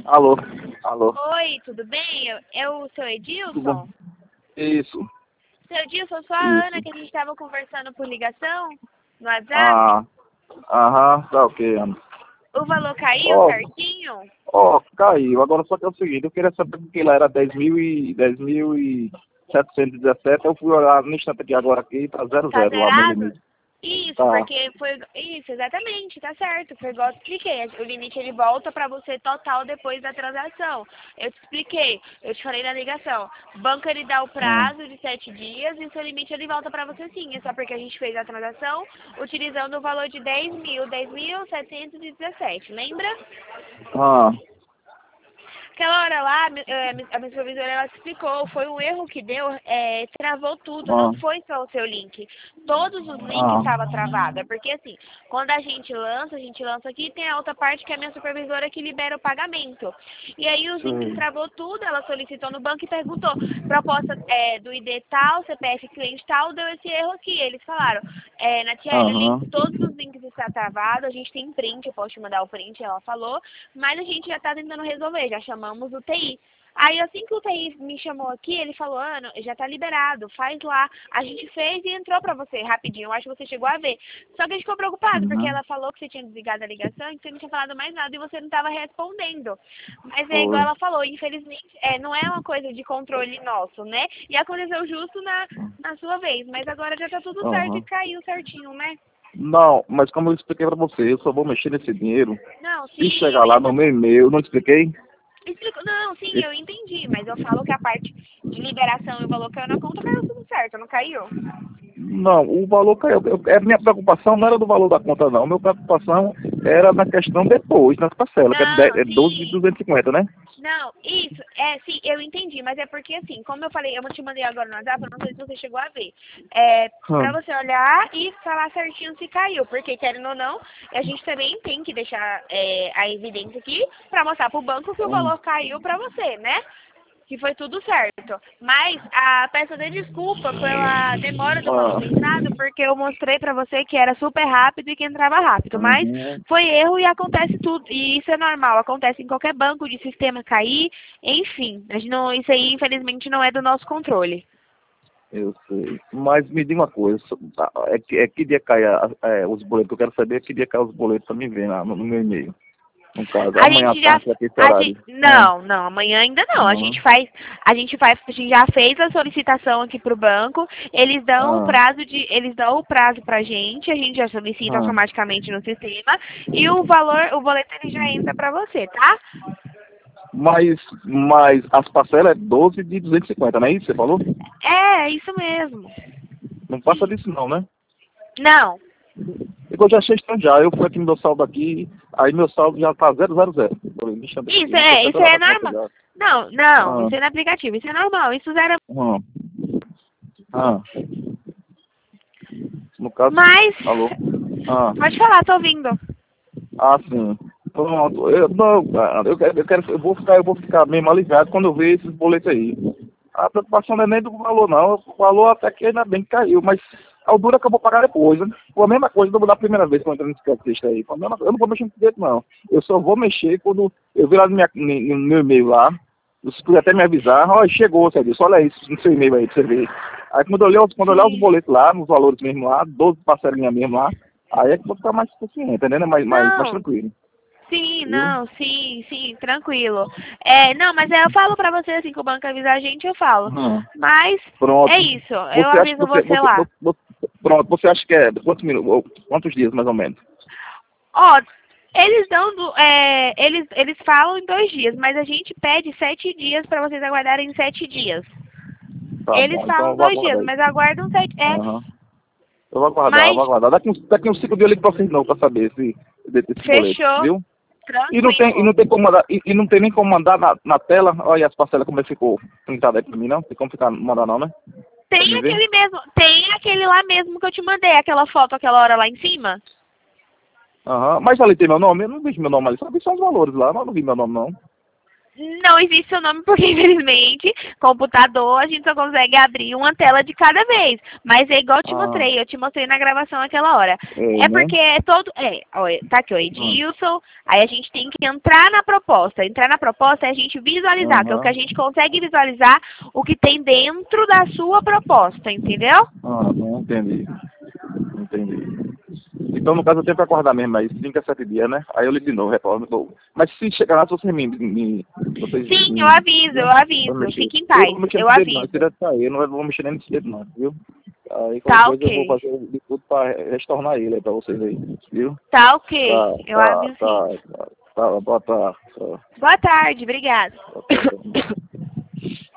Alô? Alô? Oi, tudo bem? É o seu Tudo Edilson? bom? Isso. Seu Edilson, sou a Ana, Isso. que a gente estava conversando por ligação no WhatsApp. Ah, aham, tá ok, Ana. O valor caiu Ó, certinho? caiu. Agora só que é o seguinte, eu queria saber porque lá era 10.717, eu fui olhar no instante aqui agora aqui, tá Tá 00 lá meu zerado? limite. Isso, Tá. porque foi... Isso, exatamente, tá certo. Foi igual eu te expliquei. O limite ele volta pra você total depois da transação. Eu te expliquei, eu te falei na ligação. O banco ele dá o Hum. prazo de 7 dias e o seu limite ele volta pra você sim. É só porque a gente fez a transação utilizando o valor de 10.717, lembra? Ah, Aquela hora lá, a minha supervisora ela explicou, foi um erro que deu, travou tudo, ah, não foi só o seu link. Todos os links ah, estavam travados. É porque assim, quando a gente lança aqui, tem a outra parte que é a minha supervisora que libera o pagamento. E aí os links sei. travou tudo, ela solicitou no banco e perguntou, proposta do ID tal, CPF cliente tal, deu esse erro aqui. Eles falaram, Natiele, Aham. todos os links estão travados, a gente tem print, eu posso te mandar o print, ela falou, mas a gente já está tentando resolver, já chamamos o TI. Aí assim que o TI me chamou aqui, ele falou, Ana, já tá liberado, faz lá. A gente fez e entrou pra você rapidinho, eu acho que você chegou a ver. Só que a gente ficou preocupado, porque Uhum. ela falou que você tinha desligado a ligação e que você não tinha falado mais nada e você não estava respondendo. Mas é igual Foi. ela falou, infelizmente, não é uma coisa de controle nosso, né? E aconteceu justo na sua vez, mas agora já tá tudo certo e Aham. caiu certinho, né? Não, mas como eu expliquei pra você, eu só vou mexer nesse dinheiro Não, se sim, chegar eu lá no meu e-mail, não te expliquei? explico. Não, sim, eu entendi, mas eu falo que a parte de liberação e o valor caiu na conta, caiu tudo certo, não caiu? Não, o valor caiu. Minha preocupação não era do valor da conta, não. Minha preocupação era na questão depois, nas parcelas, que Não, é 12 de sim. 250, né? Não, isso, sim, eu entendi, mas é porque assim, como eu falei, eu te mandei agora no WhatsApp, eu não sei se você chegou a ver. Pra Hum, você olhar e falar certinho se caiu, porque querendo ou não, a gente também tem que deixar a evidência aqui pra mostrar pro banco que o hum, valor caiu pra você, né? Que foi tudo certo. Mas a peça de desculpa pela demora do valor ah, ter entrado, porque eu mostrei pra você que era super rápido e que entrava rápido. Mas uhum, foi erro e acontece tudo. E isso é normal, acontece em qualquer banco de sistema cair, enfim. A gente não, isso aí, infelizmente, não é do nosso controle. eu sei. Mas me diga uma coisa, que dia cai os boletos? Eu quero saber que dia cai os boletos para me ver no meu e-mail. No caso, A amanhã à gente já. tarde, aqui esse horário. Não, não, amanhã ainda não. Uhum, A gente já fez a solicitação aqui pro banco, ah, eles dão o prazo pra gente, a gente já solicita ah. automaticamente no sistema e o valor, o boleto ele já entra pra você, tá? Mas as parcelas é 12 de 250, não é isso que você falou? É isso mesmo. Não passa disso não, né? Não. Eu já achei estranho já. Eu fui aqui no meu saldo aqui, aí meu saldo já tá 000. Falei, deixa eu ver aqui, tô Isso tentando é dar conta normal. já. Não, não, Ah, isso é no aplicativo, isso é normal, isso era. ah, ah. No caso, Mas, alô? Ah, pode falar, tô ouvindo. sim. Pronto. Não, eu vou ficar mesmo aliviado quando eu ver esses boletos aí. A preocupação não é nem do valor, não. O valor até que ainda bem que caiu, mas a dura que eu vou pagar depois, né? Foi a mesma coisa da primeira vez que eu entrei nesse catista aí. Foi a mesma, eu não vou mexer no direito, não. Eu só vou mexer quando eu ver lá no meu e-mail lá. Você puder até me avisar, ó, chegou, Sérgio, olha isso no seu e-mail aí pra você ver. Aí quando eu olhar os Sim. boletos lá, nos valores mesmo lá, 12 parcelinhas mesmo lá, aí é que eu vou ficar mais consciente, entendeu? Mais Não, tranquilo, sim, viu? não, sim, tranquilo. Não, mas eu falo pra você assim que o banco avisar a gente, eu falo. Hum. Mas é Pronto. isso, eu Você acha que aviso você lá. pronto, você acha que é quantos minutos, quantos dias mais ou menos? Ó, eles dão, eles falam em 2 dias, mas a gente pede 7 dias pra vocês aguardarem 7 dias. Tá Eles bom, então falam eu vou 2 dias, aguardar aí. mas aguardam 7. Aham. Eu vou aguardar, eu Mas vou aguardar. Daqui uns 5 dias eu ligo pra vocês não, pra saber se desse boleto, fechou, viu? E tranquilo. não tem como mandar, e não tem nem como mandar na tela, olha as parcelas como é que ficou printada aí pra mim, não? Tem como mandar não, né? Pra Tem me ver? aquele mesmo, tem aquele lá mesmo que eu te mandei, aquela foto aquela hora lá em cima. Aham. Mas ali tem meu nome? Eu não vi meu nome ali, só vi só os valores lá, mas não vi meu nome não. Não existe seu nome porque, infelizmente, computador, a gente só consegue abrir uma tela de cada vez. Mas é igual eu te mostrei na gravação naquela hora. É né? porque é todo... olha, tá aqui, ó, Edilson, aí a gente tem que entrar na proposta. Entrar na proposta é a gente visualizar, que é o que a gente consegue visualizar o que tem dentro da sua proposta, entendeu? Não entendi. Entendi. Então, no caso, eu tenho que acordar mesmo aí, 5 a 7 dias, né? Aí eu ligo de novo, retorno. Mas se chegar lá, vocês Sim, eu aviso. Fique em paz, eu aviso. Direto pra ele, não vou mexer nem nesse dedo, não, viu? Aí qualquer Tá coisa eu vou ok. fazer de tudo pra retornar ele aí pra vocês aí, viu? Tá ok, eu Tá, aviso sim. boa tarde. Boa tarde, obrigada. Boa tarde.